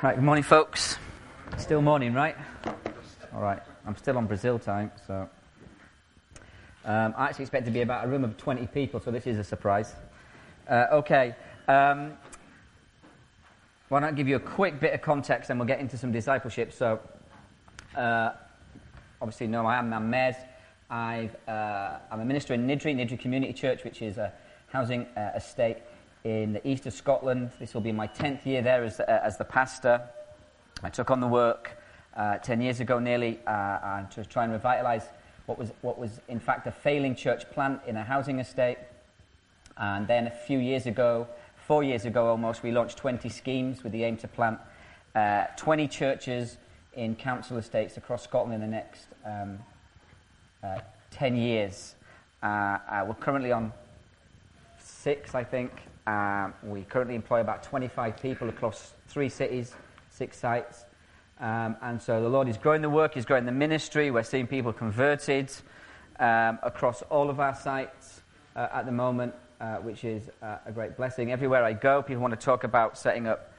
Right, good morning, folks. Still morning, right? All right, I'm still on Brazil time, so... I actually expect to be about a room of 20 people, so this is a surprise. Okay, why don't I give you a quick bit of context and we'll get into some discipleship. So, obviously, you know I'm Mez. I'm a minister in Niddrie Community Church, which is a housing estate in the east of Scotland. This will be my 10th year there as the pastor. I took on the work 10 years ago nearly to try and revitalise what was in fact a failing church plant in a housing estate. And then a few years ago, 4 years ago almost, we launched 20 schemes with the aim to plant 20 churches in council estates across Scotland in the next 10 years. We're currently on 6, I think. We currently employ about 25 people across 3 cities, 6 sites. And so the Lord is growing the work, He's growing the ministry. We're seeing people converted across all of our sites at the moment, which is a great blessing. Everywhere I go, people want to talk about setting up,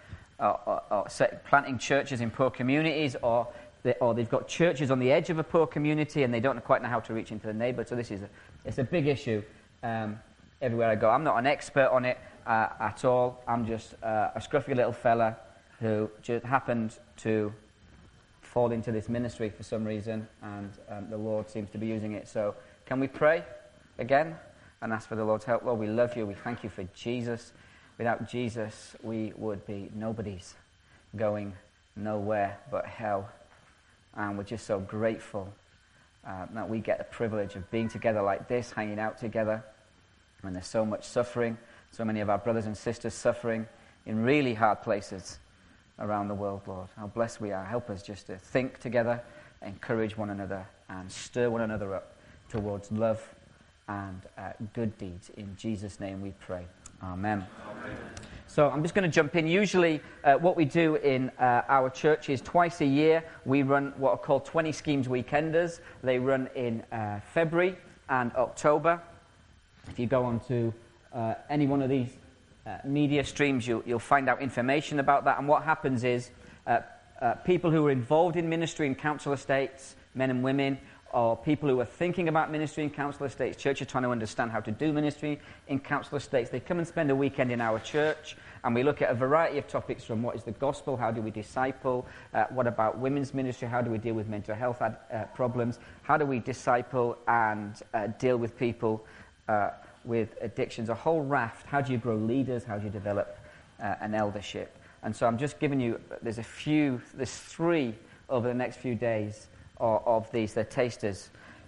planting churches in poor communities, or they've got churches on the edge of a poor community and they don't quite know how to reach into the neighbour. So it's a big issue everywhere I go. I'm not an expert on it at all. I'm just a scruffy little fella who just happened to fall into this ministry for some reason, and the Lord seems to be using it. So can we pray again and ask for the Lord's help? Lord, we love you. We thank you for Jesus. Without Jesus, we would be nobodies, going nowhere but hell. And we're just so grateful that we get the privilege of being together like this, hanging out together, when there's so much suffering, so many of our brothers and sisters suffering in really hard places around the world, Lord. How blessed we are. Help us just to think together, encourage one another, and stir one another up towards love and good deeds. In Jesus' name we pray. Amen. Amen. So I'm just going to jump in. Usually what we do in our church is twice a year we run what are called 20 Schemes Weekenders. They run in February and October. If you go on to any one of these media streams, you'll find out information about that. And what happens is people who are involved in ministry in council estates, men and women, or people who are thinking about ministry in council estates, churches trying to understand how to do ministry in council estates, they come and spend a weekend in our church, and we look at a variety of topics from what is the gospel, how do we disciple, what about women's ministry, how do we deal with mental health problems, how do we disciple and deal with people with addictions, a whole raft. How do you grow leaders? How do you develop an eldership? And so I'm just giving you, there's 3 over the next few days of these. They're tasters.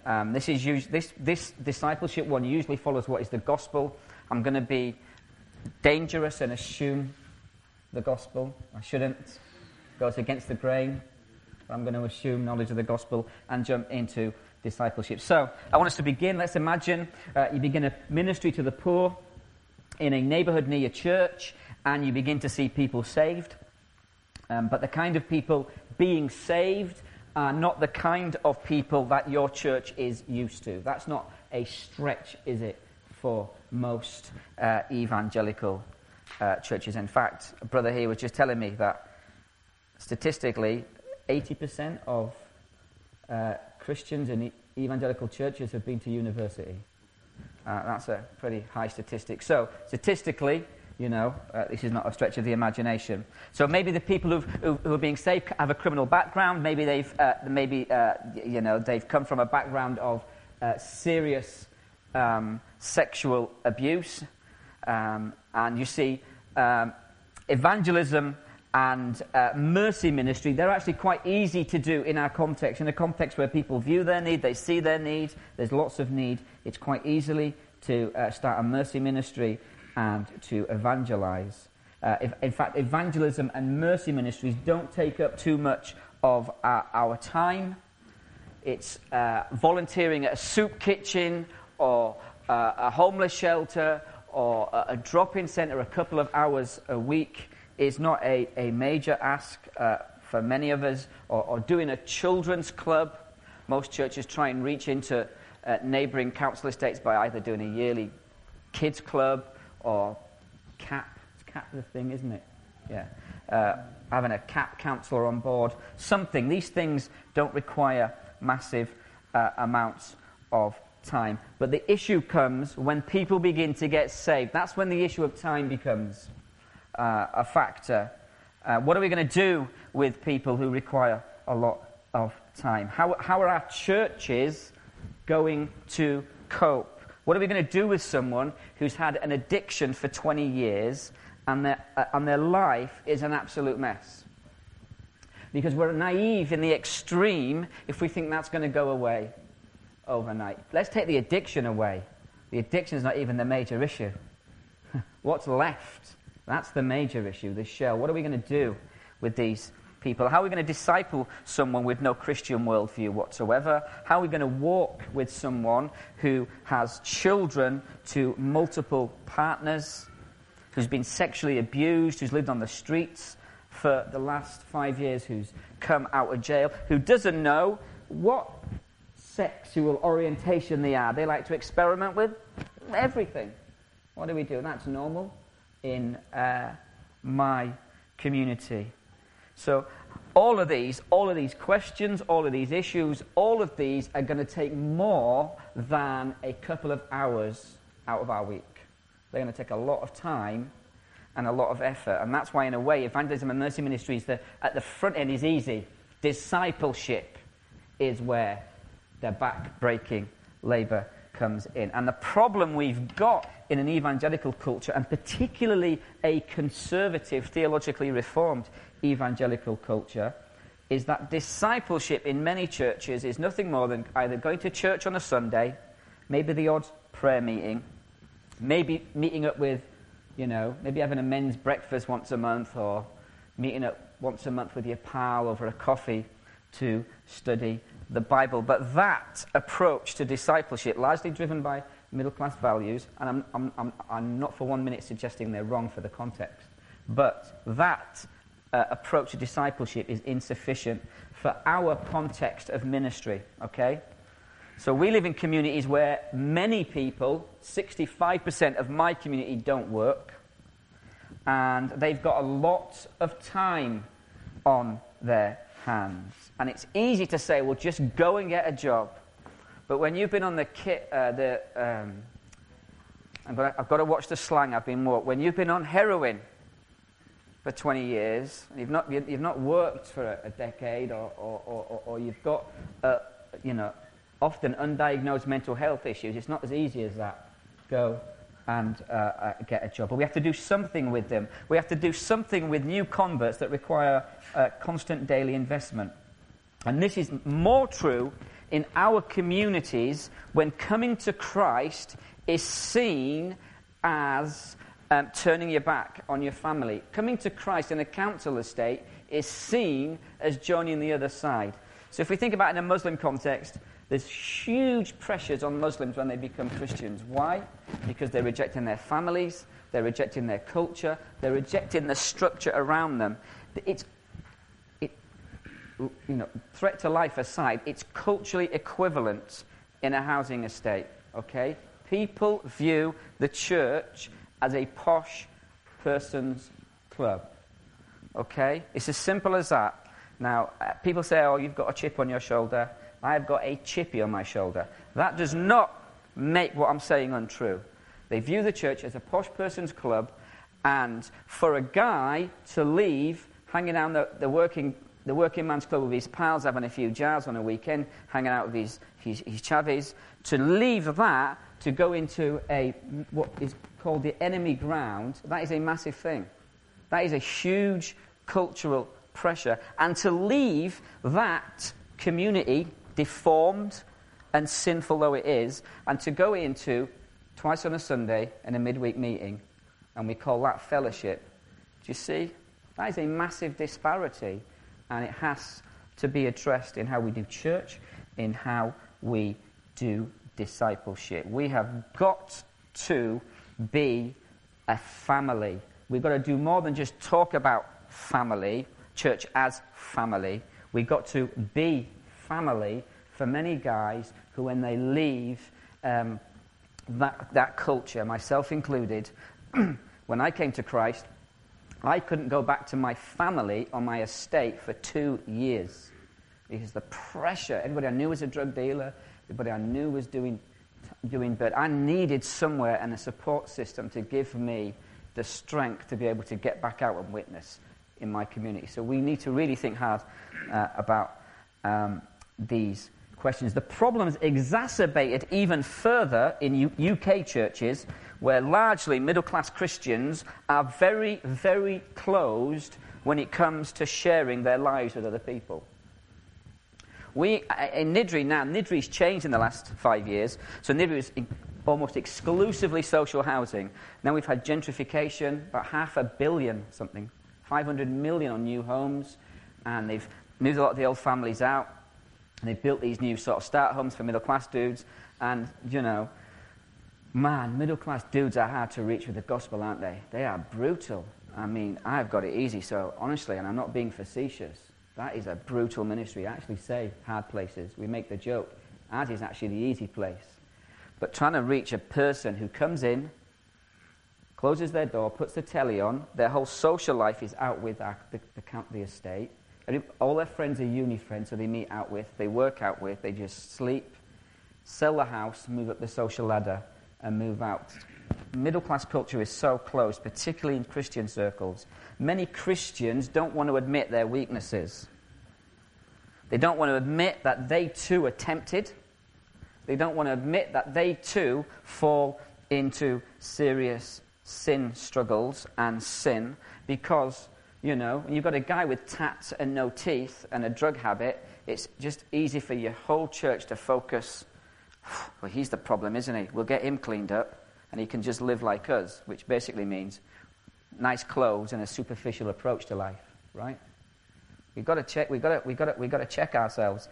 This discipleship one usually follows what is the gospel. I'm going to be dangerous and assume the gospel. I shouldn't. It goes against the grain. But I'm going to assume knowledge of the gospel and jump into discipleship. So, I want us to begin. Let's imagine you begin a ministry to the poor in a neighbourhood near your church, and you begin to see people saved. But the kind of people being saved are not the kind of people that your church is used to. That's not a stretch, is it, for most evangelical churches. In fact, a brother here was just telling me that statistically 80% of Christians in evangelical churches have been to university. That's a pretty high statistic. So, statistically, this is not a stretch of the imagination. So maybe the people who are being saved have a criminal background. Maybe they've come from a background of serious sexual abuse. And you see, evangelism and mercy ministry, they're actually quite easy to do in our context. In a context where people view their need, they see their need, there's lots of need, it's quite easily to start a mercy ministry and to evangelize. In fact, evangelism and mercy ministries don't take up too much of our time. It's volunteering at a soup kitchen or a homeless shelter or a drop-in centre a couple of hours a week. Is not a major ask for many of us, or doing a children's club. Most churches try and reach into neighbouring council estates by either doing a yearly kids club or CAP. It's CAP the thing, isn't it? Yeah. having a CAP counsellor on board, something. These things don't require massive amounts of time. But the issue comes when people begin to get saved. That's when the issue of time becomes a factor. What are we going to do with people who require a lot of time? How are our churches going to cope? What are we going to do with someone who's had an addiction for 20 years and their life is an absolute mess? Because we're naive in the extreme if we think that's going to go away overnight. Let's take the addiction away. The addiction is not even the major issue. What's left? That's the major issue, the shell. What are we going to do with these people? How are we going to disciple someone with no Christian worldview whatsoever? How are we going to walk with someone who has children to multiple partners, who's been sexually abused, who's lived on the streets for the last 5 years, who's come out of jail, who doesn't know what sexual orientation they are? They like to experiment with everything. What do we do? That's normal in my community. So all of these questions, all of these issues, all of these are going to take more than a couple of hours out of our week. They're going to take a lot of time and a lot of effort. And that's why, in a way, evangelism and mercy ministries, at the front end is easy. Discipleship is where the back-breaking labour comes in. And the problem we've got in an evangelical culture, and particularly a conservative, theologically reformed evangelical culture, is that discipleship in many churches is nothing more than either going to church on a Sunday, maybe the odd prayer meeting, maybe meeting up with, maybe having a men's breakfast once a month, or meeting up once a month with your pal over a coffee to study the Bible. But that approach to discipleship, largely driven by middle-class values, and I'm not for 1 minute suggesting they're wrong for the context, but that approach to discipleship is insufficient for our context of ministry, okay? So we live in communities where many people, 65% of my community, don't work, and they've got a lot of time on their hands. And it's easy to say, well, just go and get a job. But when you've been on I've got to watch the slang I've been walked. When you've been on heroin for 20 years, and you've not worked for a decade, or you've got, often undiagnosed mental health issues, it's not as easy as that. Go and get a job. But we have to do something with them. We have to do something with new converts that require constant daily investment. And this is more true in our communities when coming to Christ is seen as turning your back on your family. Coming to Christ in a council estate is seen as joining the other side. So if we think about it in a Muslim context, there's huge pressures on Muslims when they become Christians. Why? Because they're rejecting their families, they're rejecting their culture, they're rejecting the structure around them. Threat to life aside, it's culturally equivalent in a housing estate, okay? People view the church as a posh person's club, okay? It's as simple as that. Now, people say, oh, you've got a chip on your shoulder. I've got a chippy on my shoulder. That does not make what I'm saying untrue. They view the church as a posh person's club, and for a guy to leave hanging out the working man's club with his pals, having a few jars on a weekend, hanging out with his chavvies, to leave that to go into what is called the enemy ground, that is a massive thing. That is a huge cultural pressure. And to leave that community, deformed and sinful though it is, and to go into twice on a Sunday and a midweek meeting, and we call that fellowship. Do you see? That is a massive disparity, and it has to be addressed in how we do church, in how we do discipleship. We have got to be a family. We've got to do more than just talk about family, church as family. We've got to be family for many guys who, when they leave that culture, myself included, when I came to Christ, I couldn't go back to my family on my estate for 2 years because the pressure, everybody I knew was a drug dealer, everybody I knew was doing, but I needed somewhere and a support system to give me the strength to be able to get back out and witness in my community. So we need to really think hard about these questions. The problem's exacerbated even further in UK churches, where largely middle-class Christians are very, very closed when it comes to sharing their lives with other people. In Niddrie now, Niddrie's changed in the last 5 years, so Niddrie was almost exclusively social housing. Now we've had gentrification, about 500 million something, 500 million on new homes, and they've moved a lot of the old families out, and they've built these new sort of start homes for middle-class dudes, and, you know, man, middle-class dudes are hard to reach with the gospel, aren't they? They are brutal. I mean, I've got it easy, so honestly, and I'm not being facetious, that is a brutal ministry. I actually say hard places. We make the joke. Ours is actually the easy place. But trying to reach a person who comes in, closes their door, puts the telly on, their whole social life is out with the estate. All their friends are uni friends, so they meet out with, they work out with, they just sleep, sell the house, move up the social ladder, and move out. Middle-class culture is so close, particularly in Christian circles. Many Christians don't want to admit their weaknesses. They don't want to admit that they too are tempted. They don't want to admit that they too fall into serious sin struggles and sin because, you know, when you've got a guy with tats and no teeth and a drug habit, it's just easy for your whole church to focus, well, he's the problem, isn't he? We'll get him cleaned up and he can just live like us, which basically means nice clothes and a superficial approach to life, right? We've got to check ourselves.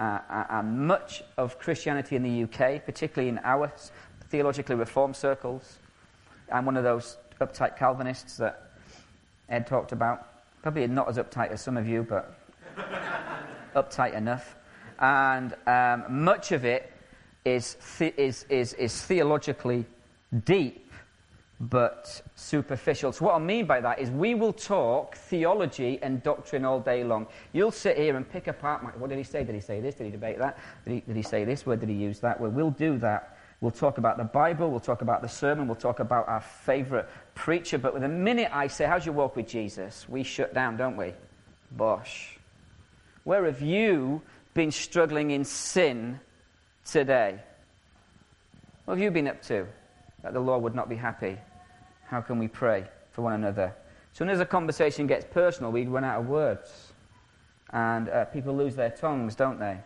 And much of Christianity in the UK, particularly in our theologically reformed circles, I'm one of those uptight Calvinists that Ed talked about. Probably not as uptight as some of you, but uptight enough. And much of it is theologically deep, but superficial. So what I mean by that is we will talk theology and doctrine all day long. You'll sit here and pick apart, what did he say? Did he say this? Did he debate that? Did he say this? Where did he use that? Well, we'll do that. We'll talk about the Bible, we'll talk about the sermon, we'll talk about our favourite preacher, but the minute I say, how's your walk with Jesus? We shut down, don't we? Bosh. Where have you been struggling in sin today? What have you been up to that the Lord would not be happy? How can we pray for one another? As soon as a conversation gets personal, we run out of words. And people lose their tongues, don't they?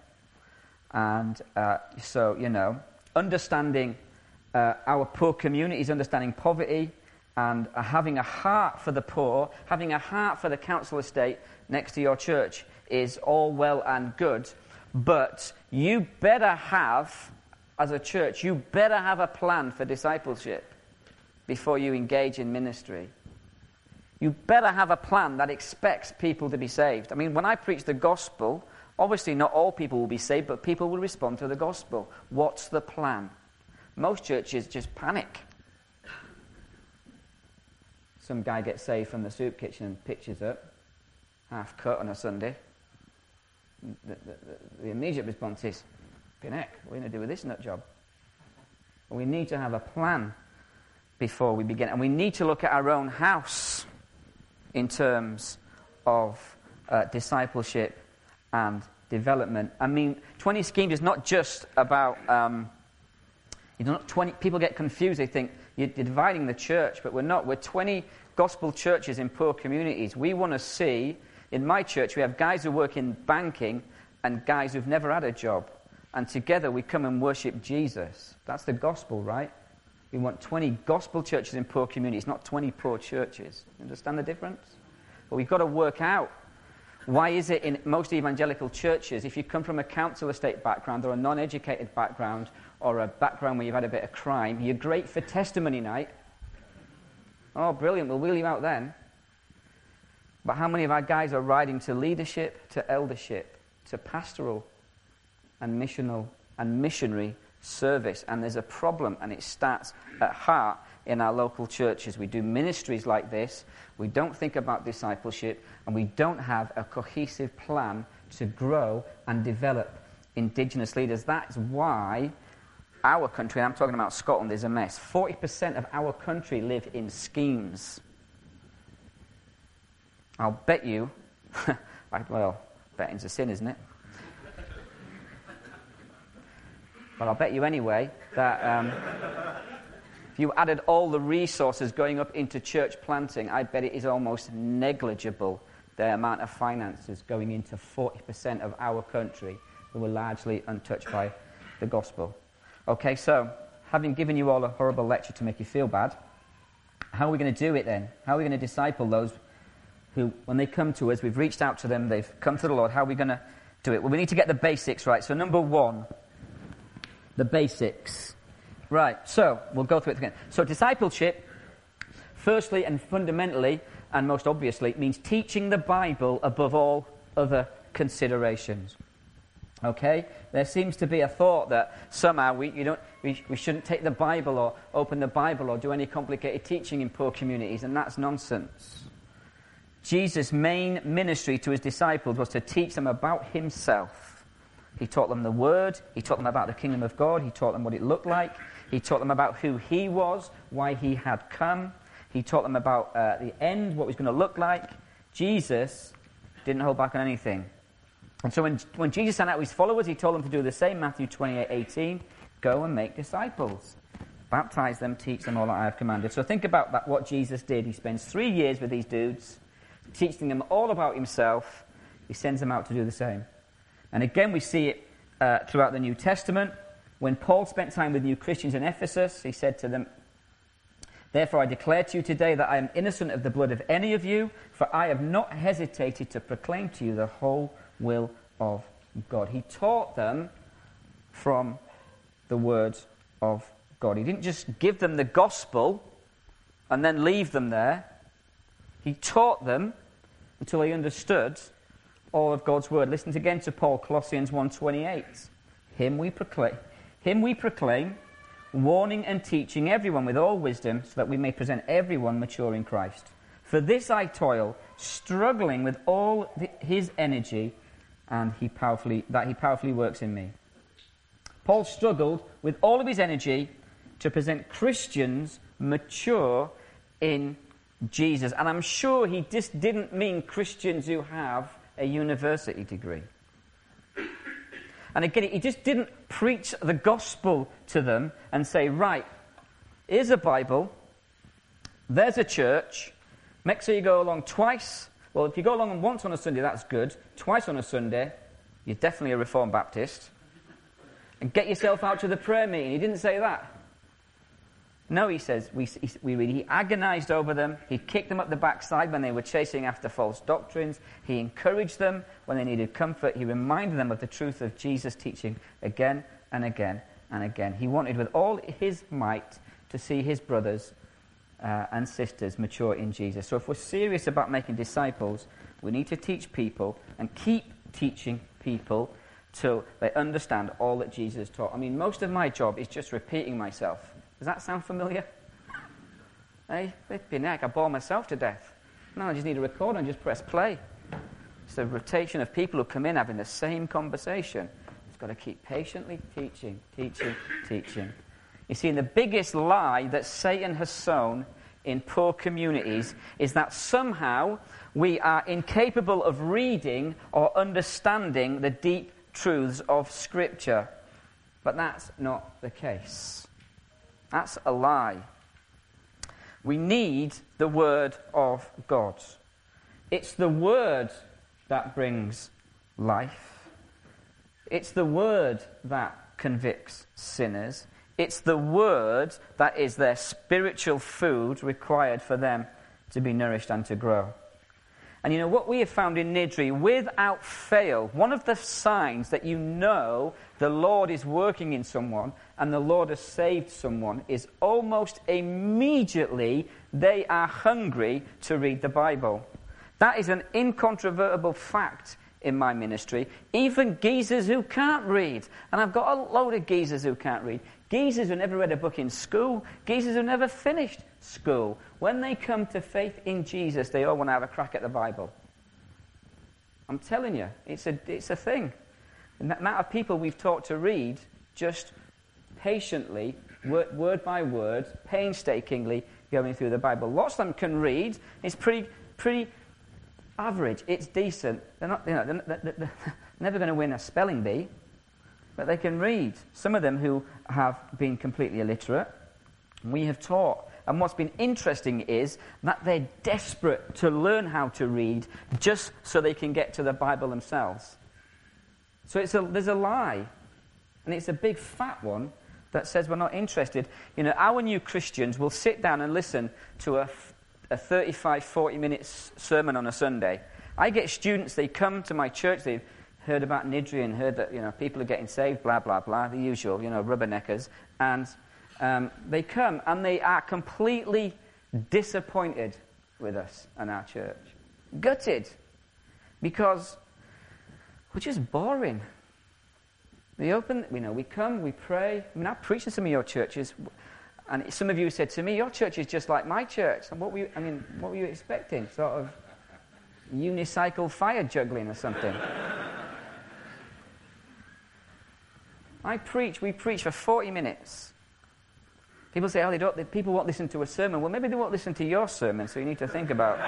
And so, you know, understanding our poor communities, understanding poverty, and having a heart for the poor, having a heart for the council estate next to your church is all well and good. But you better have, as a church, you better have a plan for discipleship before you engage in ministry. You better have a plan that expects people to be saved. I mean, when I preach the gospel, obviously not all people will be saved, but people will respond to the gospel. What's the plan? Most churches just panic. Some guy gets saved from the soup kitchen and pitches up, half cut on a Sunday. The immediate response is, heck, what are we going to do with this nut job? We need to have a plan before we begin. And we need to look at our own house in terms of discipleship and development. I mean, 20 schemes is not just about, 20, people get confused, they think you're dividing the church, but we're not. We're 20 gospel churches in poor communities. We want to see, in my church, we have guys who work in banking and guys who've never had a job. And together we come and worship Jesus. That's the gospel, right? We want 20 gospel churches in poor communities, not 20 poor churches. You understand the difference? But we've got to work out, why is it in most evangelical churches, if you come from a council estate background or a non-educated background or a background where you've had a bit of crime, you're great for testimony night. Oh, brilliant, we'll wheel you out then. But how many of our guys are riding to leadership, to eldership, to pastoral and missional and missionary service? And there's a problem, and it starts at heart in our local churches. We do ministries like this. We don't think about discipleship, and we don't have a cohesive plan to grow and develop Indigenous leaders. That's why our country, and I'm talking about Scotland, is a mess. 40% of our country live in schemes. I'll bet you, well, betting's a sin, isn't it? But I'll bet you anyway that if you added all the resources going up into church planting, I bet it is almost negligible, the amount of finances going into 40% of our country who are largely untouched by the gospel. Okay, so having given you all a horrible lecture to make you feel bad, how are we going to do it then? How are we going to disciple those who, when they come to us, we've reached out to them, they've come to the Lord, how are we going to do it? Well, we need to get the basics right. So number one, the basics. Right, so we'll go through it again. So discipleship, firstly and fundamentally, and most obviously, means teaching the Bible above all other considerations. Okay? There seems to be a thought that somehow we shouldn't take the Bible or open the Bible or do any complicated teaching in poor communities, and that's nonsense. Jesus' main ministry to his disciples was to teach them about himself. He taught them the Word, he taught them about the kingdom of God, he taught them what it looked like, he taught them about who he was, why he had come, he taught them about the end, what it was going to look like. Jesus didn't hold back on anything. And so when Jesus sent out his followers, he told them to do the same. Matthew 28:18, go and make disciples. Baptize them, teach them all that I have commanded. So think about that, what Jesus did. He spends 3 years with these dudes, teaching them all about himself. He sends them out to do the same. And again, we see it throughout the New Testament. When Paul spent time with new Christians in Ephesus, he said to them, therefore I declare to you today that I am innocent of the blood of any of you, for I have not hesitated to proclaim to you the whole will of God. He taught them from the word of God. He didn't just give them the gospel and then leave them there. He taught them until they understood all of God's word. Listen again to Paul, Colossians 1:28. Him we proclaim, warning and teaching everyone with all wisdom, so that we may present everyone mature in Christ. For this I toil, struggling with all his energy, and he powerfully works in me. Paul struggled with all of his energy to present Christians mature in Jesus. And I'm sure he just didn't mean Christians who have a university degree. And again, he just didn't preach the gospel to them and say, right, here's a Bible, there's a church, make sure you go along twice. Well, if you go along once on a Sunday, that's good. Twice on a Sunday, you're definitely a Reformed Baptist. And get yourself out to the prayer meeting. He didn't say that. No, he says, we read, he agonized over them. He kicked them up the backside when they were chasing after false doctrines. He encouraged them when they needed comfort. He reminded them of the truth of Jesus' teaching again and again and again. He wanted with all his might to see his brothers and sisters mature in Jesus. So if we're serious about making disciples, we need to teach people and keep teaching people till they understand all that Jesus taught. I mean, most of my job is just repeating myself. Does that sound familiar? Hey, flipping heck, I bore myself to death. No, I just need a recorder and just press play. It's a rotation of people who come in having the same conversation. It's got to keep patiently teaching. You see, the biggest lie that Satan has sown in poor communities is that somehow we are incapable of reading or understanding the deep truths of Scripture. But that's not the case. That's a lie. We need the Word of God. It's the Word that brings life. It's the Word that convicts sinners. It's the Word that is their spiritual food required for them to be nourished and to grow. And you know what we have found in Niddrie, without fail, one of the signs that you know the Lord is working in someone and the Lord has saved someone is almost immediately they are hungry to read the Bible. That is an incontrovertible fact in my ministry. Even geezers who can't read, and I've got a load of geezers who can't read, Geezers who never read a book in school, geezers who never finished school, when they come to faith in Jesus, they all want to have a crack at the Bible. I'm telling you, it's a thing. The amount of people we've taught to read just patiently, word by word, painstakingly going through the Bible. Lots of them can read. It's pretty average. It's decent. They're not, they're never going to win a spelling bee, but they can read. Some of them who have been completely illiterate, we have taught. And what's been interesting is that they're desperate to learn how to read just so they can get to the Bible themselves. So there's a lie, and it's a big fat one that says we're not interested. Our new Christians will sit down and listen to a 35, 40 minutes sermon on a Sunday. I get students, they come to my church, they've heard about Niddry and heard that people are getting saved, blah, blah, blah, the usual, rubberneckers, and they come and they are completely disappointed with us and our church. Gutted. Because we're just boring. We come, we pray. I preach in some of your churches, and some of you said to me, your church is just like my church. And what were you expecting? Sort of unicycle fire juggling or something? We preach for 40 minutes. People say, people won't listen to a sermon. Well, maybe they won't listen to your sermon, so you need to think about,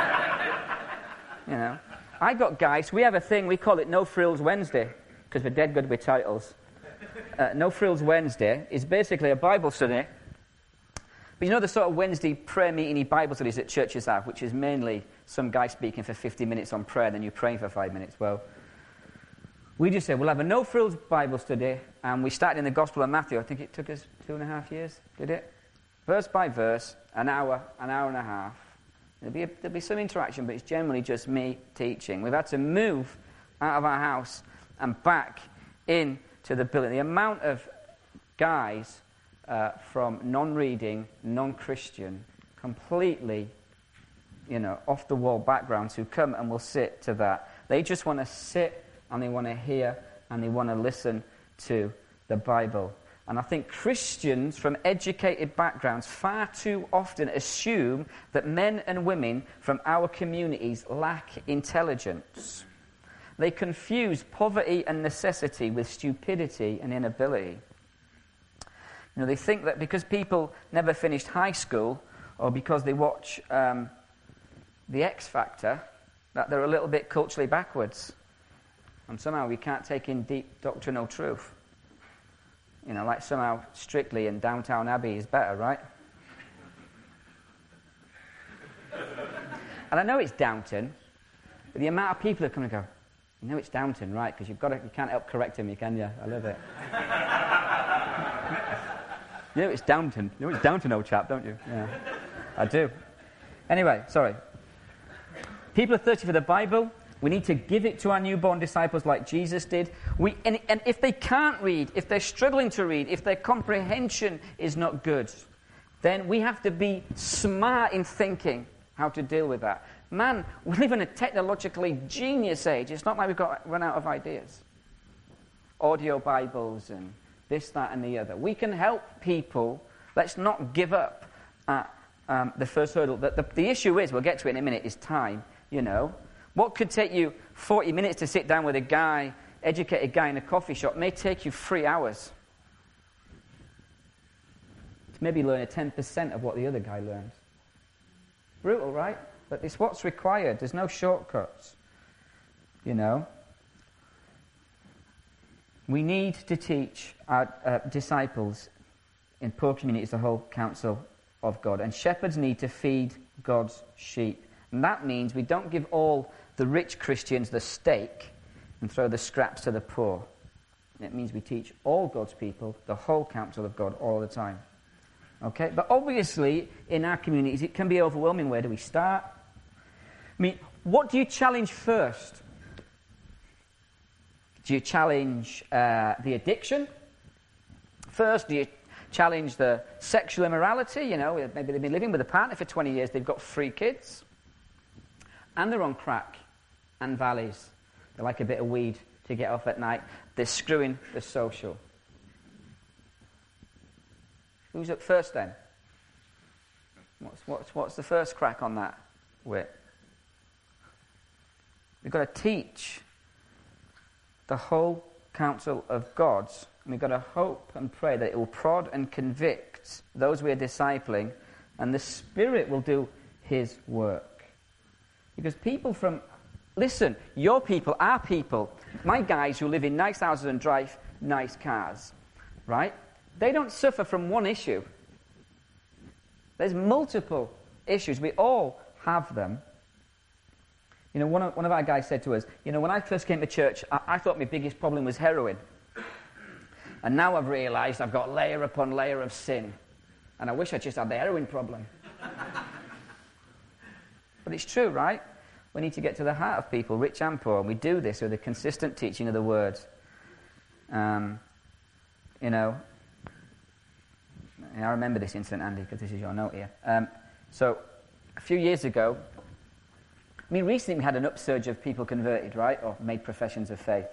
I got guys, we have a thing, we call it No Frills Wednesday, because we're dead good with titles. No Frills Wednesday is basically a Bible study. But the sort of Wednesday prayer meeting Bible studies that churches have, which is mainly some guy speaking for 50 minutes on prayer, then you praying for 5 minutes. Well, we just said, we'll have a No Frills Bible study, and we started in the Gospel of Matthew. I think it took us 2.5 years, did it? Verse by verse, an hour and a half. There'll be some interaction, but it's generally just me teaching. We've had to move out of our house and back into the building. The amount of guys from non-reading, non-Christian, completely, off-the-wall backgrounds who come and will sit to that. They just want to sit and they want to hear and they want to listen to the Bible. And I think Christians from educated backgrounds far too often assume that men and women from our communities lack intelligence. They confuse poverty and necessity with stupidity and inability. They think that because people never finished high school or because they watch The X Factor, that they're a little bit culturally backwards. And somehow we can't take in deep doctrinal truth. Like somehow Strictly and Downtown Abbey is better, right? And I know it's Downton, but the amount of people that come and go, it's Downton, right? Because you can't help correcting me, can you? I love it. It's Downton. It's Downton, old chap, don't you? Yeah, I do. Anyway, sorry. People are thirsty for the Bible. We need to give it to our newborn disciples like Jesus did. And if they can't read, if they're struggling to read, if their comprehension is not good, then we have to be smart in thinking how to deal with that. Man, we live in a technologically genius age. It's not like we've run out of ideas. Audio Bibles and this, that, and the other. We can help people. Let's not give up at the first hurdle. The issue is, we'll get to it in a minute, is time, What could take you 40 minutes to sit down with a guy, educated guy in a coffee shop, may take you 3 hours. To maybe learn 10% of what the other guy learns. Brutal, right? But it's what's required. There's no shortcuts. We need to teach our disciples in poor communities the whole counsel of God. And shepherds need to feed God's sheep. And that means we don't give all the rich Christians the steak and throw the scraps to the poor. It means we teach all God's people the whole counsel of God all the time. Okay? But obviously, in our communities, it can be overwhelming. Where do we start? What do you challenge first? Do you challenge the addiction first? Do you challenge the sexual immorality? Maybe they've been living with a partner for 20 years, they've got 3 kids. And they're on crack and valleys. They like a bit of weed to get off at night. They're screwing the social. Who's up first then? What's the first crack on that whip? We've got to teach the whole counsel of God. And we've got to hope and pray that it will prod and convict those we are discipling, and the Spirit will do His work. Because people listen, your people, our people, my guys who live in nice houses and drive nice cars, right? They don't suffer from one issue. There's multiple issues. We all have them. You know, one of our guys said to us, you know, when I first came to church, I thought my biggest problem was heroin. And now I've realised I've got layer upon layer of sin. And I wish I just had the heroin problem. But it's true, right? We need to get to the heart of people, rich and poor. And we do this with a consistent teaching of the Word. You know, I remember this incident, Andy, because this is your note here. So, a few years ago, I mean, recently we had an upsurge of people converted, right, or made professions of faith.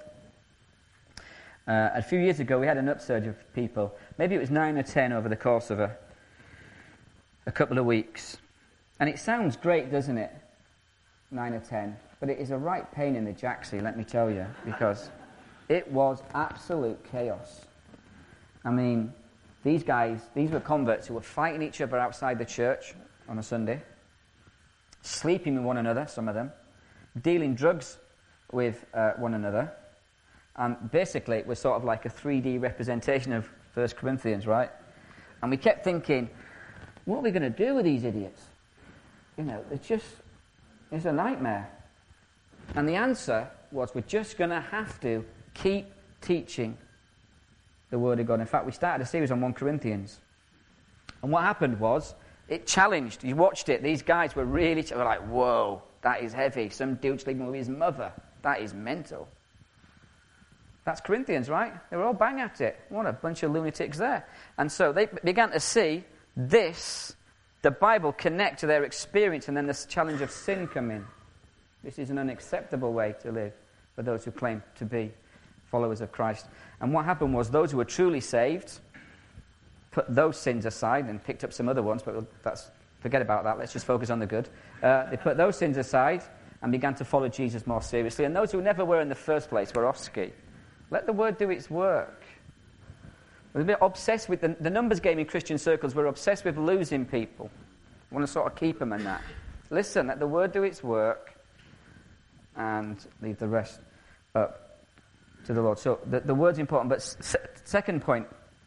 A few years ago we had an upsurge of people. Maybe it was 9 or 10 over the course of a couple of weeks. And it sounds great, doesn't it? 9 or 10. But it is a right pain in the jacksie, let me tell you, because it was absolute chaos. I mean, these were converts who were fighting each other outside the church on a Sunday, sleeping with one another, some of them, dealing drugs with one another, and basically it was sort of like a 3D representation of 1 Corinthians, right? And we kept thinking, what are we going to do with these idiots? You know, it's a nightmare. And the answer was, we're just going to have to keep teaching the Word of God. In fact, we started a series on 1 Corinthians. And what happened was, it challenged. You watched it. These guys were were like, whoa, that is heavy. Some dude sleeping with his mother. That is mental. That's Corinthians, right? They were all bang at it. What a bunch of lunatics there. And so they began to see the Bible connect to their experience, and then this challenge of sin come in. This is an unacceptable way to live for those who claim to be followers of Christ. And what happened was, those who were truly saved put those sins aside and picked up some other ones, but forget about that. Let's just focus on the good. They put those sins aside and began to follow Jesus more seriously. And those who never were in the first place were off ski. Let the Word do its work. We're a bit obsessed with the numbers game in Christian circles. We're obsessed with losing people. We want to sort of keep them in that. Listen, let the Word do its work and leave the rest up to the Lord. So the Word's important. But second point,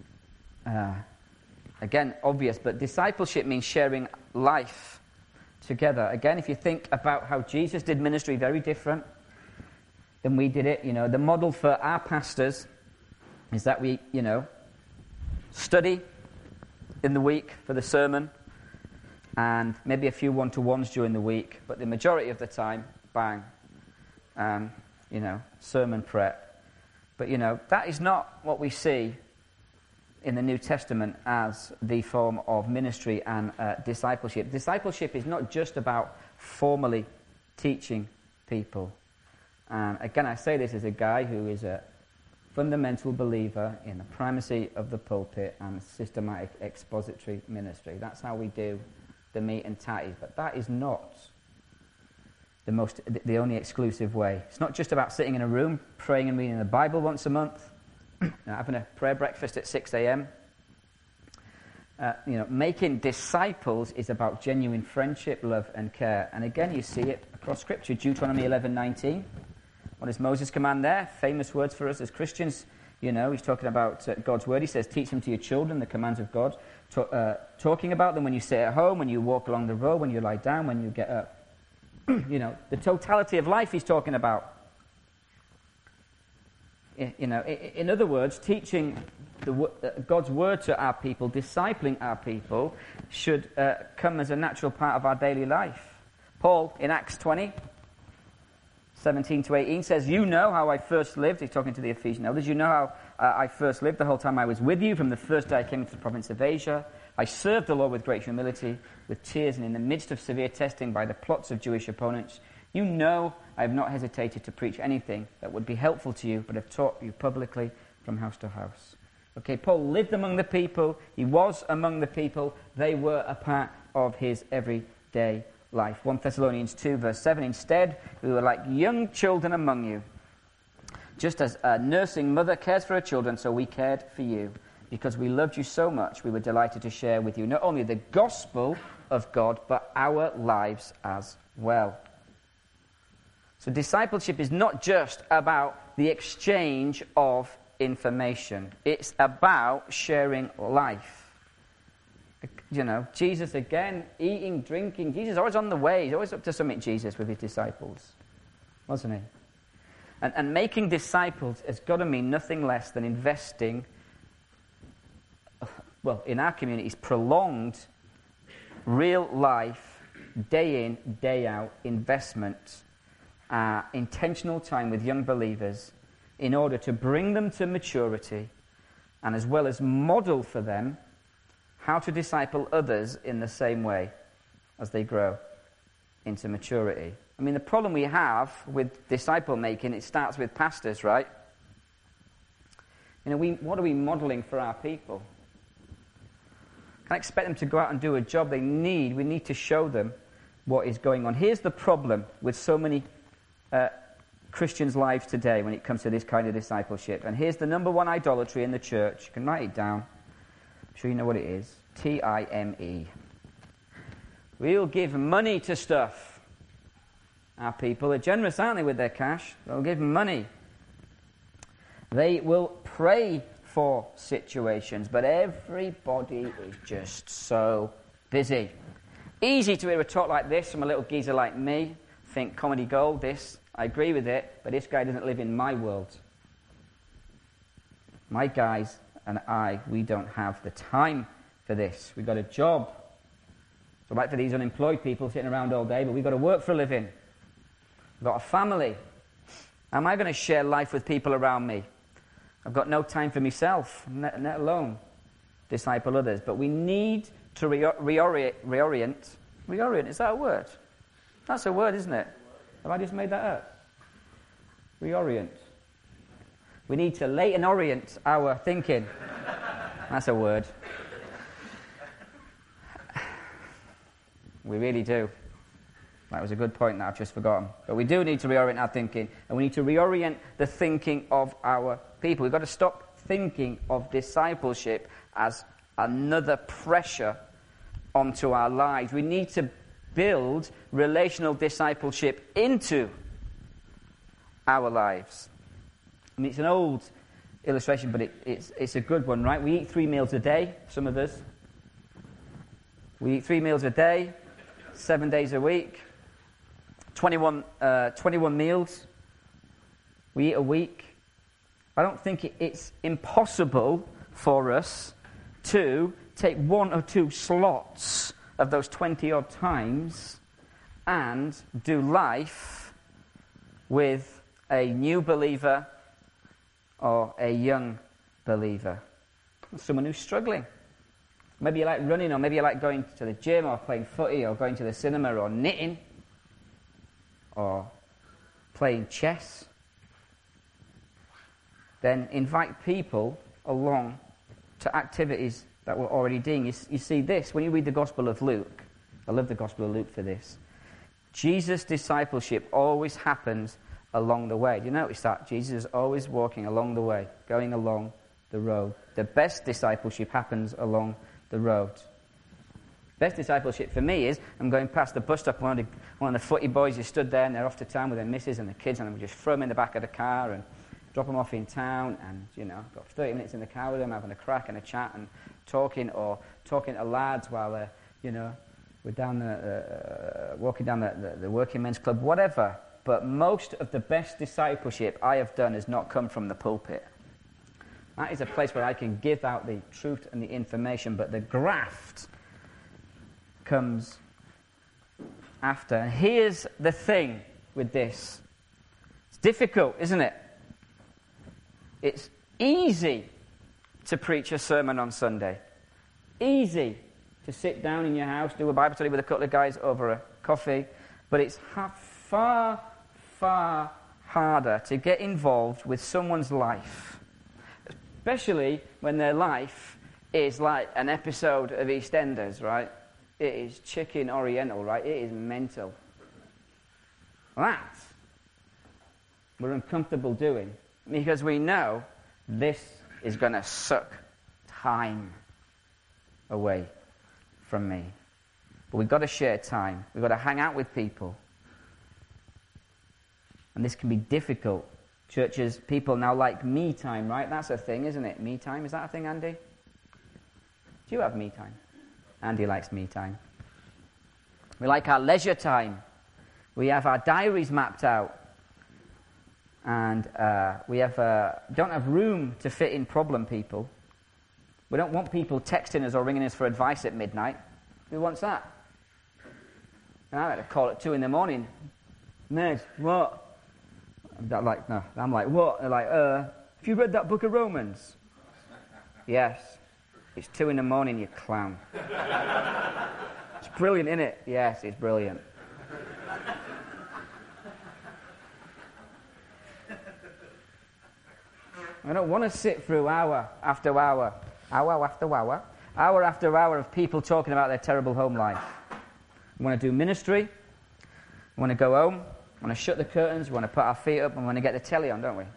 again, obvious, but discipleship means sharing life together. Again, if you think about how Jesus did ministry, very different than we did it. You know, the model for our pastors is that we, study in the week for the sermon and maybe a few one-to-ones during the week, but the majority of the time, bang, sermon prep. But, that is not what we see in the New Testament as the form of ministry and discipleship. Discipleship is not just about formally teaching people. Again, I say this as a guy who is a fundamental believer in the primacy of the pulpit and systematic expository ministry. That's how we do the meat and tatty. But that is not the only exclusive way. It's not just about sitting in a room, praying and reading the Bible once a month, having a prayer breakfast at 6 a.m. Making disciples is about genuine friendship, love, and care. And again, you see it across Scripture. Deuteronomy 11:19. What does Moses command there? Famous words for us as Christians. He's talking about God's word. He says, teach them to your children, the commands of God. Talking about them when you sit at home, when you walk along the road, when you lie down, when you get up. The totality of life he's talking about. In other words, teaching God's word to our people, discipling our people, should come as a natural part of our daily life. Paul, in Acts 20:17-18 says, you know how I first lived. He's talking to the Ephesian elders. You know how I first lived the whole time I was with you, from the first day I came to the province of Asia. I served the Lord with great humility, with tears, and in the midst of severe testing by the plots of Jewish opponents. You know I have not hesitated to preach anything that would be helpful to you, but have taught you publicly from house to house. Okay, Paul lived among the people. He was among the people. They were a part of his everyday life. 1 Thessalonians 2, verse 7, instead, we were like young children among you. Just as a nursing mother cares for her children, so we cared for you. Because we loved you so much, we were delighted to share with you not only the gospel of God, but our lives as well. So discipleship is not just about the exchange of information. It's about sharing life. You know, Jesus again, eating, drinking. Jesus always on the way. He's always up to something, Jesus, with his disciples. Wasn't he? And making disciples has got to mean nothing less than investing, well, in our communities, prolonged, real life, day in, day out investment, intentional time with young believers in order to bring them to maturity and as well as model for them how to disciple others in the same way as they grow into maturity. I mean, the problem we have with disciple making, it starts with pastors, right? You know, what are we modeling for our people? Can I expect them to go out and do a job they need? We need to show them what is going on. Here's the problem with so many Christians' lives today when it comes to this kind of discipleship. And here's the number one idolatry in the church. You can write it down. I'm sure you know what it is. Time. We'll give money to stuff. Our people are generous, aren't they, with their cash? They'll give money. They will pray for situations, but everybody is just so busy. Easy to hear a talk like this from a little geezer like me. Think comedy gold, this. I agree with it, but this guy doesn't live in my world. My guys and I, we don't have the time for this. We've got a job. So like for these unemployed people sitting around all day, but we've got to work for a living. We've got a family. Am I going to share life with people around me? I've got no time for myself, let alone disciple others. But we need to reorient. Reorient, is that a word? That's a word, isn't it? Have I just made that up? Reorient. We need to latent orient our thinking. That's a word. We really do. That was a good point that I've just forgotten. But we do need to reorient our thinking, and we need to reorient the thinking of our people. We've got to stop thinking of discipleship as another pressure onto our lives. We need to build relational discipleship into our lives. I mean, it's an old illustration, but it's a good one, right? We eat 3 meals a day, some of us. We eat 3 meals a day, 7 days a week. 21 meals we eat a week. I don't think it's impossible for us to take 1 or 2 slots of those 20-odd times and do life with a new believer or a young believer. Someone who's struggling. Maybe you like running, or maybe you like going to the gym, or playing footy, or going to the cinema, or knitting, or playing chess. Then invite people along to activities that we're already doing. You see this, when you read the Gospel of Luke, I love the Gospel of Luke for this, Jesus' discipleship always happens along the way. Do you notice that? Jesus is always walking along the way, going along the road. The best discipleship happens along the road. Best discipleship for me is I'm going past the bus stop, one of the footy boys who stood there and they're off to town with their missus and the kids, and we just throw them in the back of the car and drop them off in town, and, you know, got 30 minutes in the car with them, having a crack and a chat and talking to lads while they're, you know, we're down walking down the working men's club, whatever. But most of the best discipleship I have done has not come from the pulpit. That is a place where I can give out the truth and the information, but the graft comes after. And here's the thing with this. It's difficult, isn't it? It's easy to preach a sermon on Sunday. Easy to sit down in your house, do a Bible study with a couple of guys over a coffee. But it's far, far harder to get involved with someone's life. Especially when their life is like an episode of EastEnders, right? It is chicken oriental, right? It is mental. That we're uncomfortable doing because we know this is going to suck time away from me. But we've got to share time. We've got to hang out with people. And this can be difficult. Churches, people now like me time, right? That's a thing, isn't it? Me time. Is that a thing, Andy? Do you have me time? Andy likes me time. We like our leisure time. We have our diaries mapped out. And we don't have room to fit in problem people. We don't want people texting us or ringing us for advice at midnight. Who wants that? And I had to call at 2 a.m. Ned, what? I'm like, no. I'm like, what? They're like, have you read that book of Romans? Yes. It's 2 a.m, you clown. It's brilliant, isn't it? Yes, it's brilliant. I don't want to sit through hour after hour of people talking about their terrible home life. We want to do ministry. We want to go home. We want to shut the curtains. We want to put our feet up and we want to get the telly on, don't we?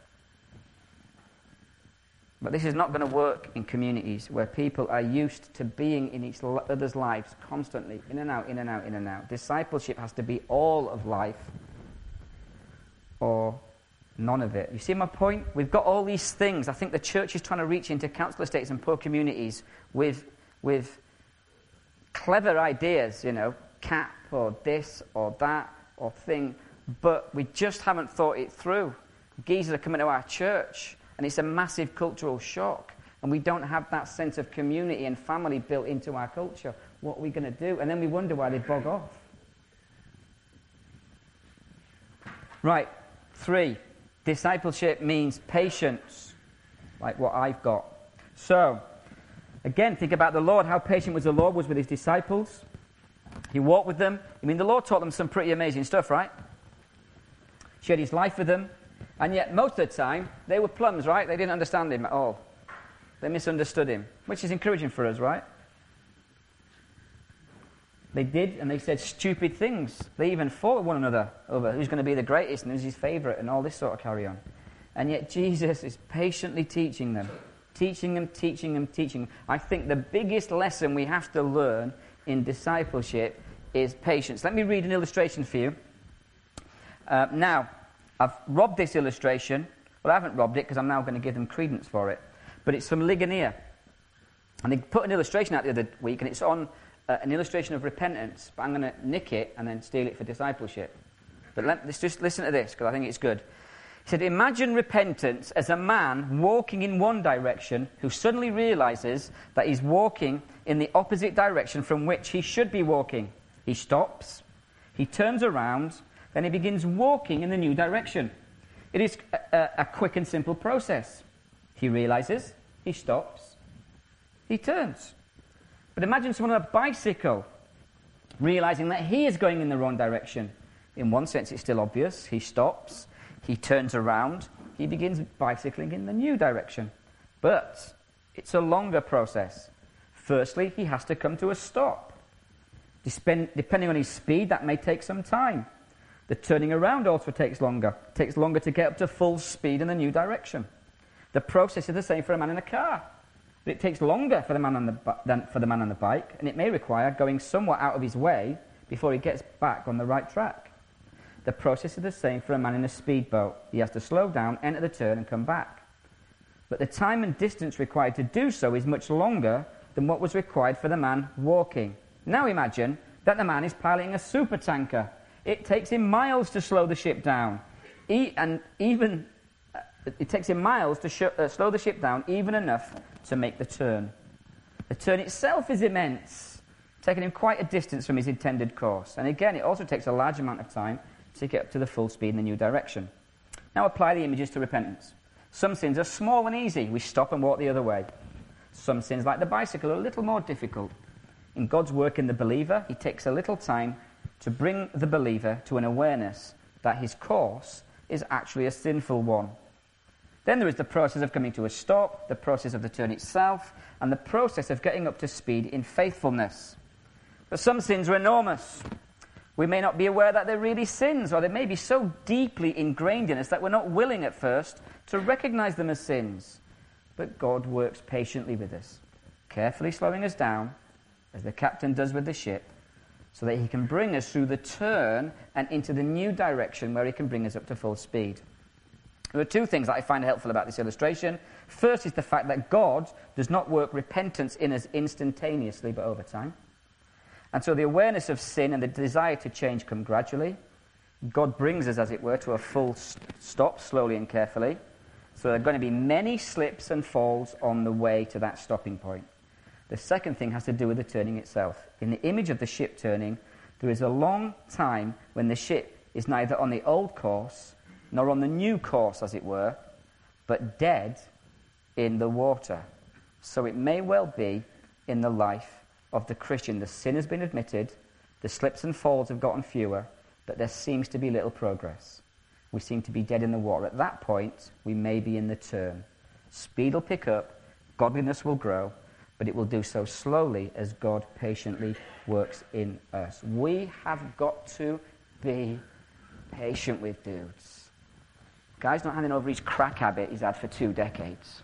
But this is not going to work in communities where people are used to being in each other's lives constantly, in and out, in and out, in and out. Discipleship has to be all of life or none of it. You see my point? We've got all these things. I think the church is trying to reach into council estates and poor communities with clever ideas, CAP or this or that or thing, but we just haven't thought it through. Geezers are coming to our church, and it's a massive cultural shock, and we don't have that sense of community and family built into our culture. What are we going to do? And then we wonder why they bog off. Right, 3. Discipleship means patience, like what I've got. So, again, think about the Lord. How patient was the Lord was with his disciples. He walked with them. The Lord taught them some pretty amazing stuff, right? Shared his life with them. And yet, most of the time, they were plums, right? They didn't understand him at all. They misunderstood him, which is encouraging for us, right? They did, and they said stupid things. They even fought with one another over who's going to be the greatest and who's his favourite and all this sort of carry on. And yet Jesus is patiently teaching them. I think the biggest lesson we have to learn in discipleship is patience. Let me read an illustration for you. Now, I've robbed this illustration. Well, I haven't robbed it because I'm now going to give them credence for it. But it's from Ligonier. And they put an illustration out the other week, and it's on an illustration of repentance, but I'm going to nick it and then steal it for discipleship. But let's just listen to this, because I think it's good. He said, imagine repentance as a man walking in one direction who suddenly realizes that he's walking in the opposite direction from which he should be walking. He stops, he turns around, then he begins walking in the new direction. It is a quick and simple process. He realizes, he stops, he turns. But imagine someone on a bicycle realizing that he is going in the wrong direction. In one sense, it's still obvious. He stops, he turns around, he begins bicycling in the new direction. But it's a longer process. Firstly, he has to come to a stop. Depending on his speed, that may take some time. The turning around also takes longer. It takes longer to get up to full speed in the new direction. The process is the same for a man in a car. But it takes longer for the man than for the man on the bike, and it may require going somewhat out of his way before he gets back on the right track. The process is the same for a man in a speedboat. He has to slow down, enter the turn, and come back. But the time and distance required to do so is much longer than what was required for the man walking. Now imagine that the man is piloting a supertanker. It takes him miles to slow the ship down. It takes him miles to slow the ship down, even enough to make the turn. The turn itself is immense, taking him quite a distance from his intended course. And again, it also takes a large amount of time to get up to the full speed in the new direction. Now apply the images to repentance. Some sins are small and easy. We stop and walk the other way. Some sins, like the bicycle, are a little more difficult. In God's work in the believer, he takes a little time to bring the believer to an awareness that his course is actually a sinful one. Then there is the process of coming to a stop, the process of the turn itself, and the process of getting up to speed in faithfulness. But some sins are enormous. We may not be aware that they're really sins, or they may be so deeply ingrained in us that we're not willing at first to recognize them as sins. But God works patiently with us, carefully slowing us down, as the captain does with the ship, so that he can bring us through the turn and into the new direction where he can bring us up to full speed. There are two things that I find helpful about this illustration. First is the fact that God does not work repentance in us instantaneously, but over time. And so the awareness of sin and the desire to change come gradually. God brings us, as it were, to a full stop, slowly and carefully. So there are going to be many slips and falls on the way to that stopping point. The second thing has to do with the turning itself. In the image of the ship turning, there is a long time when the ship is neither on the old course nor on the new course, as it were, but dead in the water. So it may well be in the life of the Christian. The sin has been admitted, the slips and falls have gotten fewer, but there seems to be little progress. We seem to be dead in the water. At that point, we may be in the turn. Speed will pick up, godliness will grow, but it will do so slowly as God patiently works in us. We have got to be patient with dudes. Guy's not handing over his crack habit he's had for 2 decades.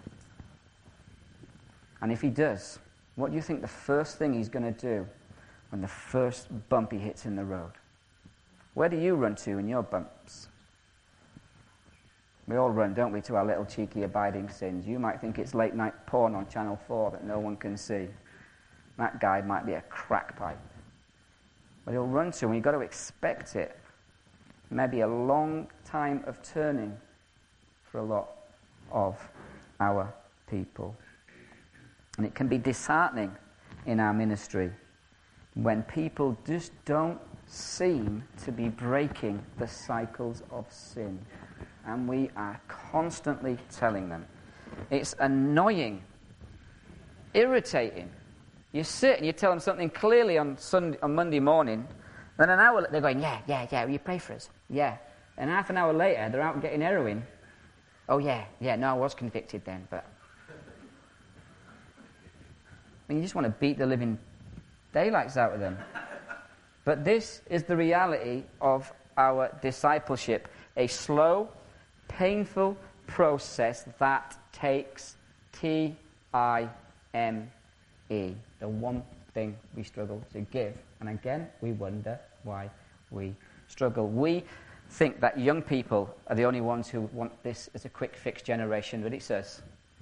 And if he does, what do you think the first thing he's going to do when the first bump he hits in the road? Where do you run to in your bumps? We all run, don't we, to our little cheeky abiding sins. You might think it's late night porn on Channel 4 that no one can see. That guy might be a crack pipe. But he'll run to, and you've got to expect it. Maybe a long time of turning for a lot of our people. And it can be disheartening in our ministry when people just don't seem to be breaking the cycles of sin. And we are constantly telling them. It's annoying, irritating. You sit and you tell them something clearly on Monday morning, then an hour they're going, yeah, will you pray for us? Yeah. And half an hour later, they're out getting heroin. Oh, yeah, no, I was convicted then, but... I mean, you just want to beat the living daylights out of them. But this is the reality of our discipleship. A slow, painful process that takes time. The one thing we struggle to give. And again, we wonder why we struggle. We think that young people are the only ones who want this as a quick fix generation, but it's us.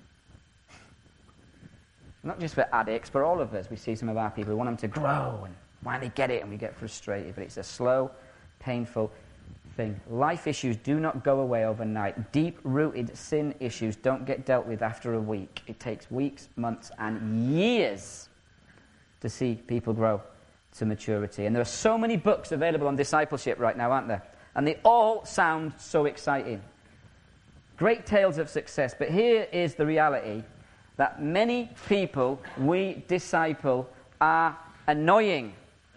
Not just for addicts, but all of us. We see some of our people who want them to grow and finally get it, and we get frustrated. But it's a slow, painful thing. Life issues do not go away overnight. Deep-rooted sin issues don't get dealt with after a week. It takes weeks, months, and years to see people grow to maturity. And there are so many books available on discipleship right now, aren't there? And they all sound so exciting. Great tales of success. But here is the reality that many people we disciple are annoying.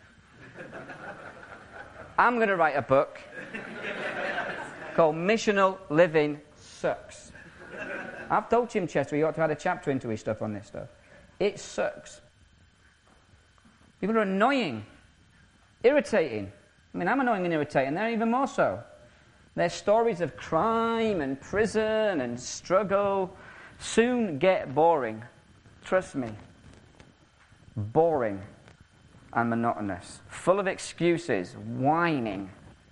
I'm going to write a book called Missional Living Sucks. I've told Jim Chester he ought to add a chapter into his stuff on this stuff. It sucks. People are annoying, irritating. I mean, I'm annoying and irritating. They're even more so. Their stories of crime and prison and struggle soon get boring. Trust me. Boring and monotonous. Full of excuses, whining.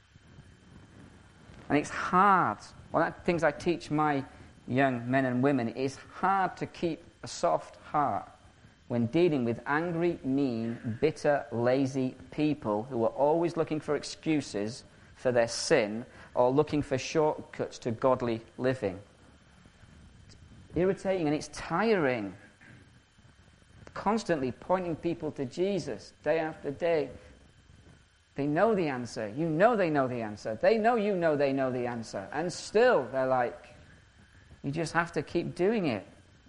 And it's hard. One of the things I teach my young men and women, it's hard to keep a soft heart when dealing with angry, mean, bitter, lazy people who are always looking for excuses for their sin or looking for shortcuts to godly living. It's irritating and it's tiring. Constantly pointing people to Jesus day after day. They know the answer. You know they know the answer. They know you know they know the answer. And still they're like, you just have to keep doing it.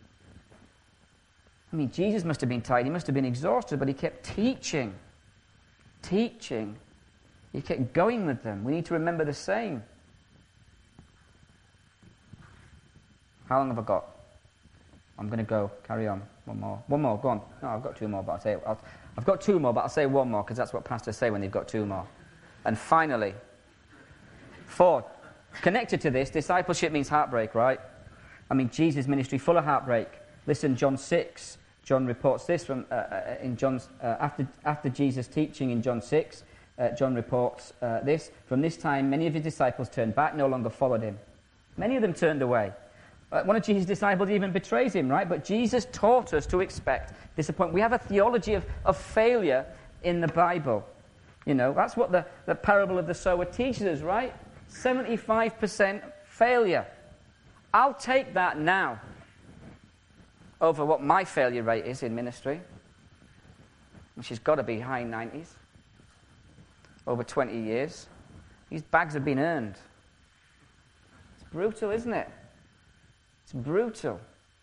I mean, Jesus must have been tired. He must have been exhausted, but he kept teaching. Teaching. He kept going with them. We need to remember the same. How long have I got? I'm going to go. Carry on. One more. Go on. No, I've got two more, but I've got two more, but I'll say one more because that's what pastors say when they've got two more. And finally, 4. Connected to this, discipleship means heartbreak, right? I mean, Jesus' ministry full of heartbreak. Listen, John 6. John reports this from in John's after Jesus' teaching in John 6. John reports this. From this time, many of his disciples turned back, no longer followed him. Many of them turned away. One of Jesus' disciples even betrays him, right? But Jesus taught us to expect disappointment. We have a theology of failure in the Bible. You know, that's what the parable of the sower teaches us, right? 75% failure. I'll take that now over what my failure rate is in ministry, which has got to be high 90s. Over 20 years. These bags have been earned. It's brutal, isn't it? It's brutal.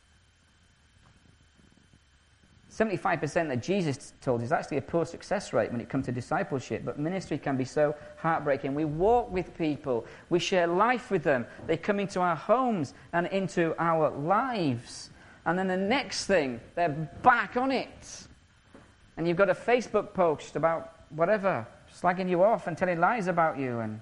75% that Jesus told is actually a poor success rate when it comes to discipleship, but ministry can be so heartbreaking. We walk with people, we share life with them, they come into our homes and into our lives, and then the next thing, they're back on it. And you've got a Facebook post about whatever, slagging you off and telling lies about you, and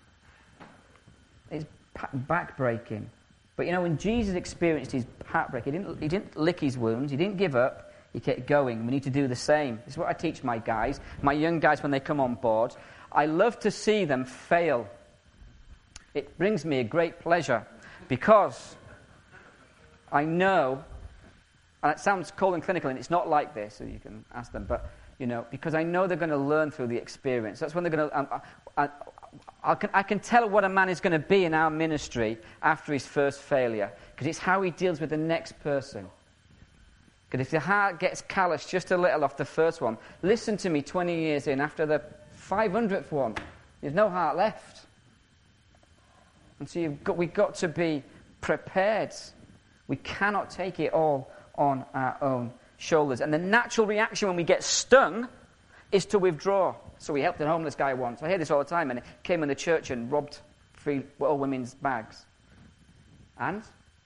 it's backbreaking. But you know, when Jesus experienced his heartbreak, he didn't lick his wounds, he didn't give up, he kept going. We need to do the same. This is what I teach my guys, my young guys when they come on board. I love to see them fail. It brings me a great pleasure because I know, and it sounds cold and clinical, and it's not like this, so you can ask them, but you know, because I know they're going to learn through the experience. That's when they're going to. I can tell what a man is going to be in our ministry after his first failure, because it's how he deals with the next person. Because if your heart gets calloused just a little off the first one, listen to me 20 years in, after the 500th one, there's no heart left. And so we've got to be prepared. We cannot take it all on our own shoulders. And the natural reaction when we get stung is to withdraw. So we helped a homeless guy once. I hear this all the time, and he came in the church and robbed 3 old women's bags. And?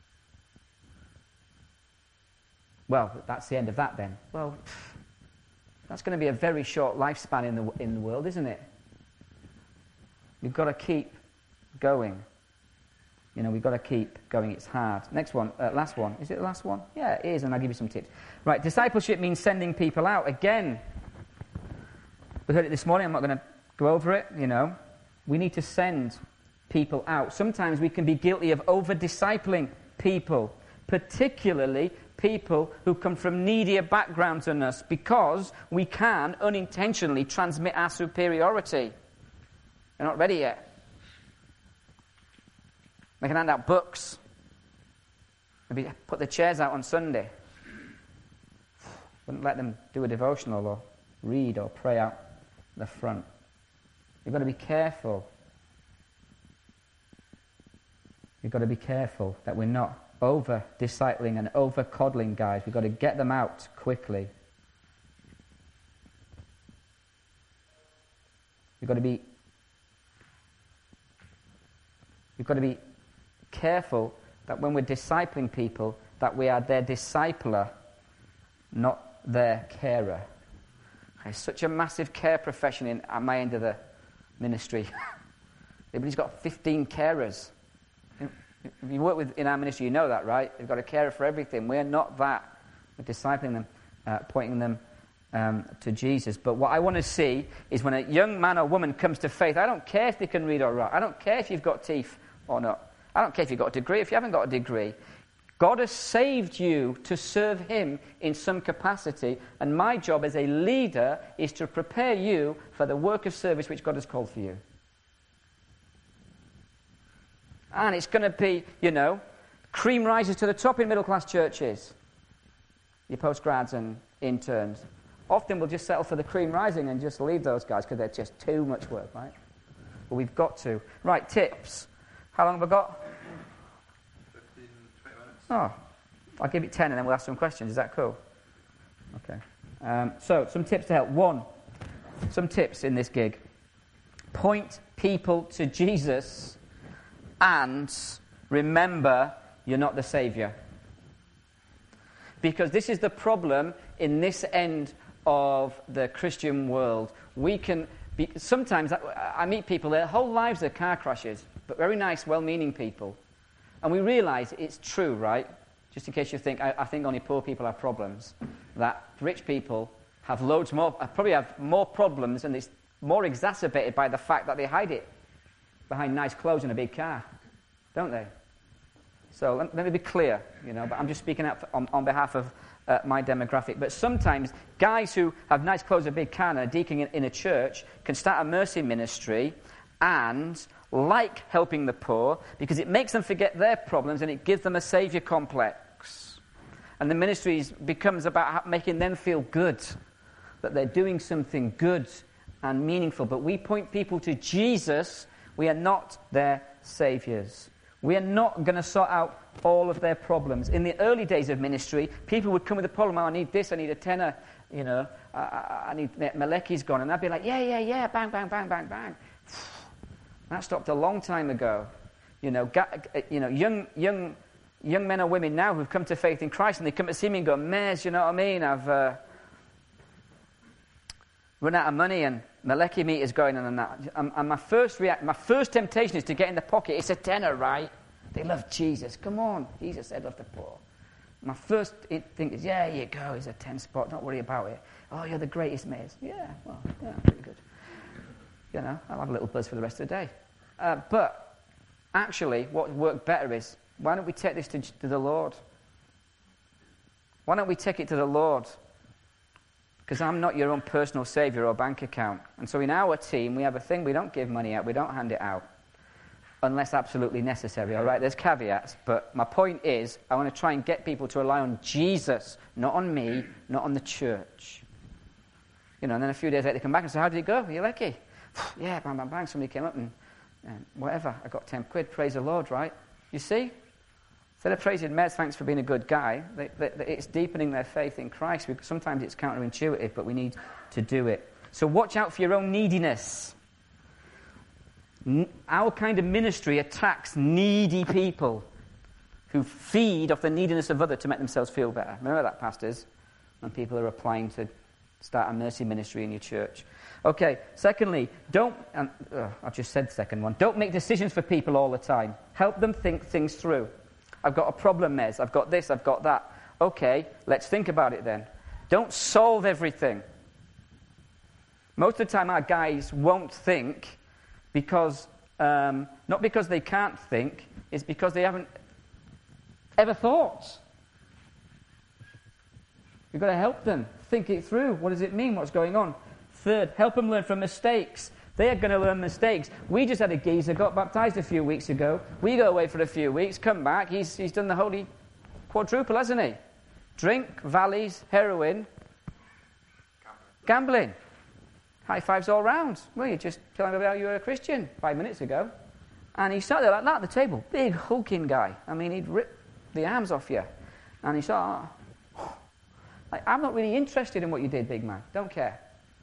Well, that's the end of that then. Well, that's going to be a very short lifespan in the world, isn't it? We've got to keep going. You know, we've got to keep going. It's hard. Next one, last one. Is it the last one? Yeah, it is, and I'll give you some tips. Right, discipleship means sending people out. Again, we heard it this morning. I'm not going to go over it, you know. We need to send people out. Sometimes we can be guilty of over-discipling people, particularly people who come from needier backgrounds than us, because we can unintentionally transmit our superiority. They're not ready yet. They can hand out books. Maybe put the chairs out on Sunday. Wouldn't let them do a devotional or read or pray out the front. You've got to be careful. You've got to be careful that we're not over-discipling and over-coddling guys. We've got to get them out quickly. We've got to be careful that when we're discipling people, that we are their discipler, not their carer. There's such a massive care profession at my end of the ministry. Everybody's got 15 carers. If you work in our ministry, you know that, right? You've got a carer for everything. We're not that. We're discipling them, pointing them to Jesus. But what I want to see is when a young man or woman comes to faith, I don't care if they can read or write. I don't care if you've got teeth or not. I don't care if you've got a degree, if you haven't got a degree. God has saved you to serve him in some capacity, and my job as a leader is to prepare you for the work of service which God has called for you. And it's going to be, you know, cream rises to the top in middle-class churches. Your postgrads and interns. Often we'll just settle for the cream rising and just leave those guys because they're just too much work, right? But we've got to. Right, tips. How long have I got? 15, 20 minutes. Oh, I'll give it 10 and then we'll ask some questions. Is that cool? Okay. So, some tips to help. 1, some tips in this gig. Point people to Jesus and remember you're not the Saviour. Because this is the problem in this end of the Christian world. We can be, sometimes I meet people, their whole lives are car crashes, but very nice, well-meaning people. And we realise it's true, right? Just in case you think, I think only poor people have problems, that rich people have loads more, probably have more problems, and it's more exacerbated by the fact that they hide it behind nice clothes and a big car, don't they? So let me be clear, but I'm just speaking out on behalf of my demographic. But sometimes guys who have nice clothes, a big car, and a deacon in a church can start a mercy ministry and like helping the poor because it makes them forget their problems and it gives them a saviour complex. And the ministry becomes about making them feel good, that they're doing something good and meaningful. But we point people to Jesus. We are not their saviours. We are not going to sort out all of their problems. In the early days of ministry, people would come with a problem. I need this, I need a tenner, I need, Meleki's gone. And I'd be like, yeah, bang, bang, bang, bang, bang. That stopped a long time ago. Young men or women now who've come to faith in Christ, and they come to see me and go, Mez, you know what I mean? I've run out of money, and Meleki meter's going on and that. And my first temptation is to get in the pocket. It's a tenner, right? They love Jesus. Come on. Jesus said love the poor. My first thing is, yeah, here you go. It's a 10 spot. Don't worry about it. Oh, you're the greatest, Mez. Yeah, well, yeah, pretty good. I'll have a little buzz for the rest of the day. But actually, what would work better is, why don't we take this to the Lord? Why don't we take it to the Lord? Because I'm not your own personal saviour or bank account. And so in our team, we have a thing, we don't give money out, we don't hand it out, unless absolutely necessary, all right? There's caveats, but my point is, I want to try and get people to rely on Jesus, not on me, not on the church. And then a few days later they come back and say, how did it go? Are you lucky? Yeah, bang, bang, bang, somebody came up and whatever, I got 10 quid, praise the Lord, right? You see? Instead of praising Mez, thanks for being a good guy, it's deepening their faith in Christ. Sometimes it's counterintuitive, but we need to do it. So watch out for your own neediness. Our kind of ministry attracts needy people who feed off the neediness of others to make themselves feel better. Remember that, pastors? When people are applying to start a mercy ministry in your church. Okay, secondly, I've just said second one. Don't make decisions for people all the time. Help them think things through. I've got a problem, Mez. I've got this, I've got that. Okay, let's think about it then. Don't solve everything. Most of the time our guys won't think because, not because they can't think, it's because they haven't ever thought. You've got to help them think it through. What does it mean? What's going on? Third, help them learn from mistakes. They are going to learn mistakes. We just had a geezer, got baptized a few weeks ago. We go away for a few weeks, come back. He's done the holy quadruple, hasn't he? Drink, valleys, heroin, gambling. High fives all round. Well, you just telling me about you were a Christian 5 minutes ago. And he sat there like that at the table. Big, hulking guy. I mean, he'd rip the arms off you. And he said, I'm not really interested in what you did, big man. Don't care.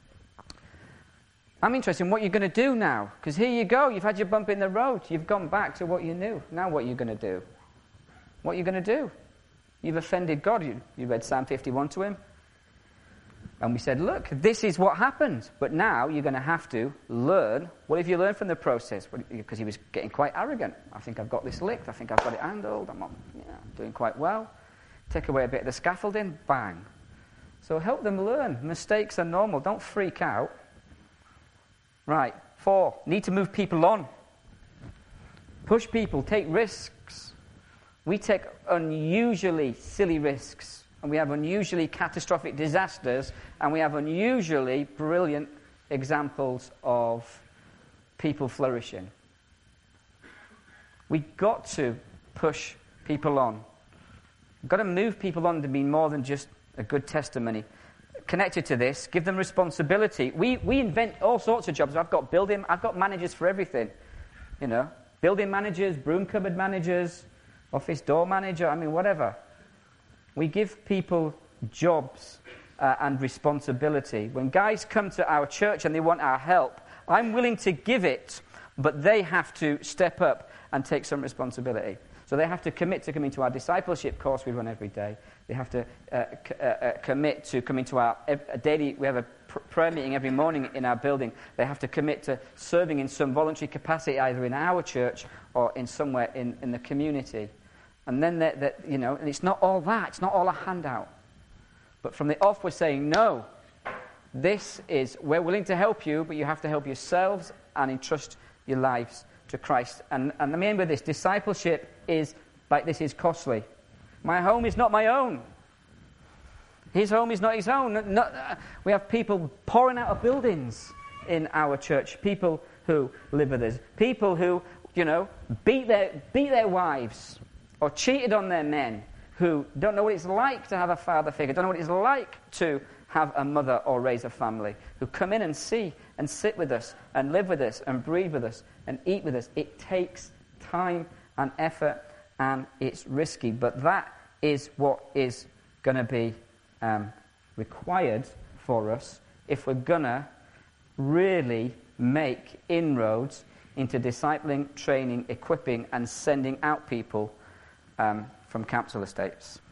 I'm interested in what you're going to do now. Because here you go. You've had your bump in the road. You've gone back to what you knew. Now what are you going to do? What are you going to do? You've offended God. You read Psalm 51 to him. And we said, look, this is what happened. But now you're going to have to learn. What have you learned from the process? Because he was getting quite arrogant. I think I've got this licked. I think I've got it handled. I'm doing quite well. Take away a bit of the scaffolding. Bang. So help them learn. Mistakes are normal. Don't freak out. Right. 4, need to move people on. Push people. Take risks. We take unusually silly risks. And we have unusually catastrophic disasters. And we have unusually brilliant examples of people flourishing. We've got to push people on. We've got to move people on to be more than just a good testimony. Connected to this, give them responsibility. We invent all sorts of jobs. I've got managers for everything. Building managers, broom cupboard managers, office door manager, whatever. We give people jobs and responsibility. When guys come to our church and they want our help, I'm willing to give it, but they have to step up and take some responsibility. So they have to commit to coming to our discipleship course we run every day. They have to commit to coming to our daily, we have a prayer meeting every morning in our building. They have to commit to serving in some voluntary capacity, either in our church or in somewhere in the community. And then, and it's not all that. It's not all a handout. But from the off, we're saying, no, we're willing to help you, but you have to help yourselves and entrust your lives to Christ. And let me end with this. Discipleship is costly. My home is not my own. His home is not his own. We have people pouring out of buildings in our church. People who live with us. People who, beat their wives or cheated on their men, who don't know what it's like to have a father figure, don't know what it's like to have a mother or raise a family, who come in and see and sit with us and live with us and breathe with us and eat with us. It takes time and effort and it's risky, but that is what is going to be required for us if we're going to really make inroads into discipling, training, equipping and sending out people from council estates.